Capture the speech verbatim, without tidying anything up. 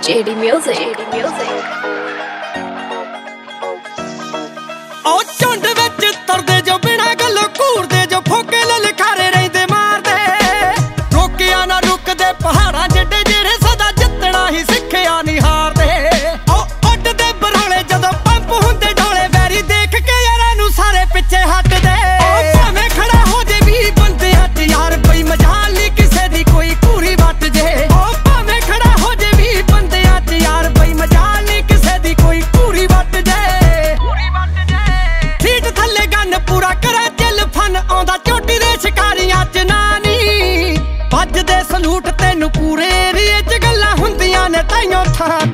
J D Music. J D Music. ओ झुंड विच तुरदे जो बिना गल्लों घूरदे जो फोके ललकारे रहिंदे मारदे रोकिया ना रुकदे पहाड़ां जिड्डे जेड़े सदा जित्तना ही सिक्खिया नहीं हारदे ओ उड्डदे बरौले जदों पंप हुंदे ढोले वैरी देख के यारां नूं सारे पिछे हटदे ओ भावें खड़ा हो जे भी बंदियां च यार कोई मजाल नहीं किसे दी कोई घूरी वट जे ओ भावें खड़ा हो जे भी बंदियां च यार कोई मजाल नहीं किसे दी कोई घूरी वट जे सीट थल्ले गन पूरा करे चिल फन आउंदा चोटी दे शिकारियां च नानी भजदे सलूट तैनूं पूरे एरिए च गल्लां हुंदियां ने ताइयों थां